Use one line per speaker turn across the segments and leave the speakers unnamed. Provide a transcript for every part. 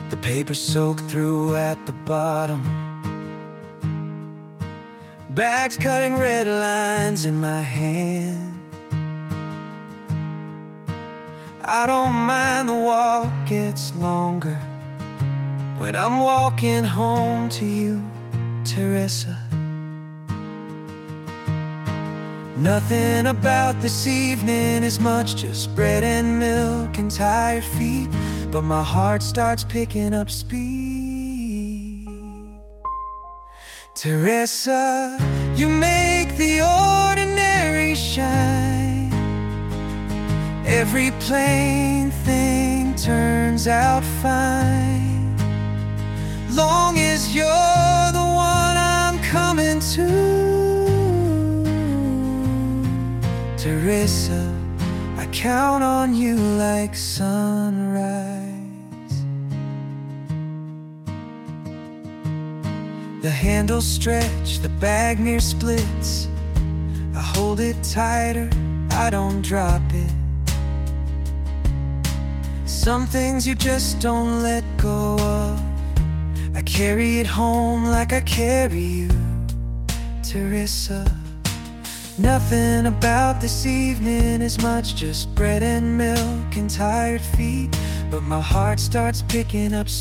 the paper soaked through at the bottom, bags cutting red lines in my hand. I don't mind the walk gets longer when I'm walking home to you, Teresa. Nothing about this evening is much, just bread and milk and tired feet, but my heart starts picking up speed. Teresa, you make the ordinary shine. Every plain thing turns out fine, long as you're the one I'm coming to. Teresa, I count on you like sunrise. The handle stretch, the bag near splits. I hold it tighter, I don't drop it. Some things you just don't let go of. I carry it home like I carry you, Teresa. Nothing about this evening is much, just bread and milk and tired feet, but my heart starts picking up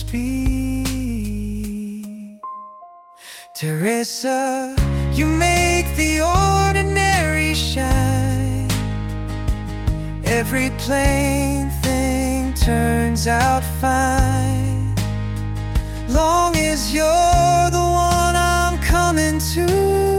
speed. Teresa, you make the ordinary shine. Every plain thing turns out fine, long as you're the one I'm coming to.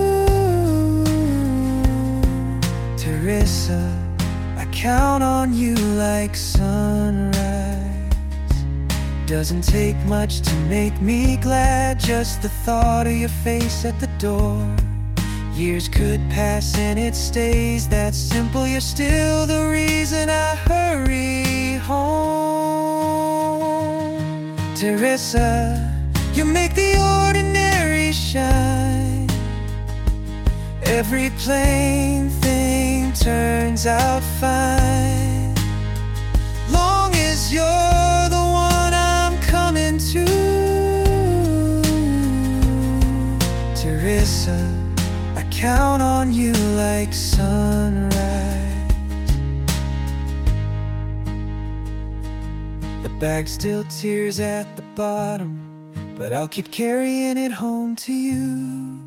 Teresa, I count on you like sunrise. Doesn't take much to make me glad, just the thought of your face at the door. Years could pass and it stays that simple. You're still the reason I hurry home. Teresa, you make the ordinary shine. Every plain thing turns out fine, long as you're the one I'm coming to. Teresa, I count on you like sunrise. The bag still tears at the bottom, but I'll keep carrying it home to you.